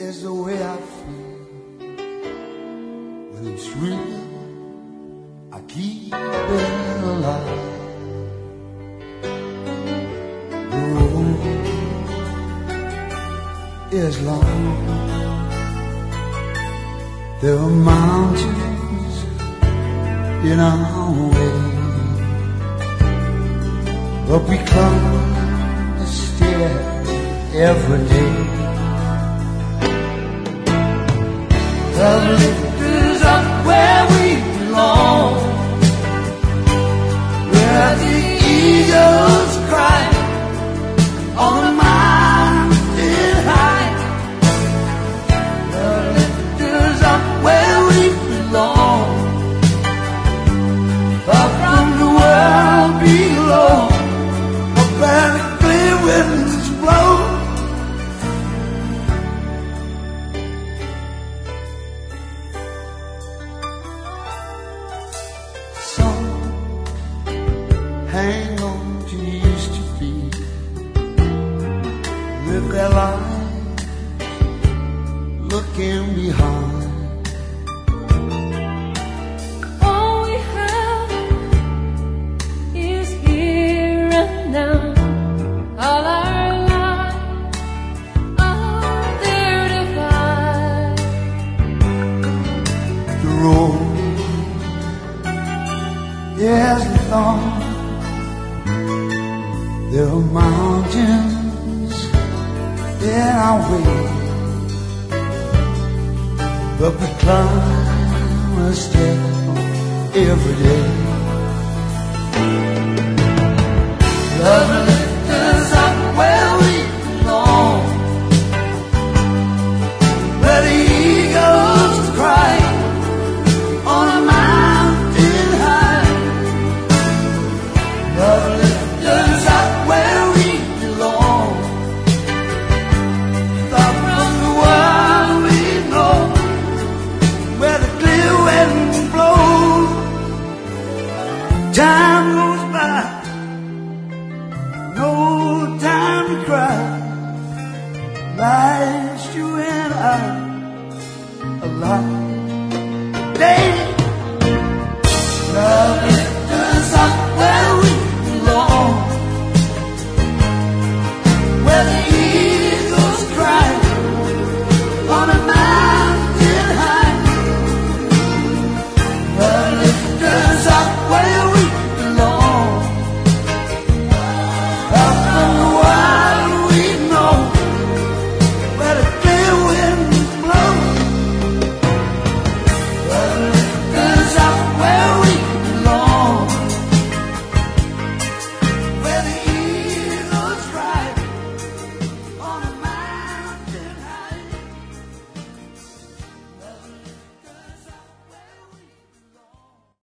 is the way I feel. When it's real, I keep it alive. The road is long. There are mountains in our way, but we climb the stair every day. The lift is up where we belong, where the eagles cry on the mountain high. The lift is up where we belong, far from the world below, where the clear winds blow. Hang on to used to be, live their lives looking behind. All we have is here and now. All our lives are there to find. The road is long. There are mountains in our way, but we climb a step every day. Love lifts us up where we belong, where the eagles cry on a mountain high. Love lifts us up where we belong, far from the world we know, where the clear wind blows. Time goes by, no time to cry. Life's you and I alive.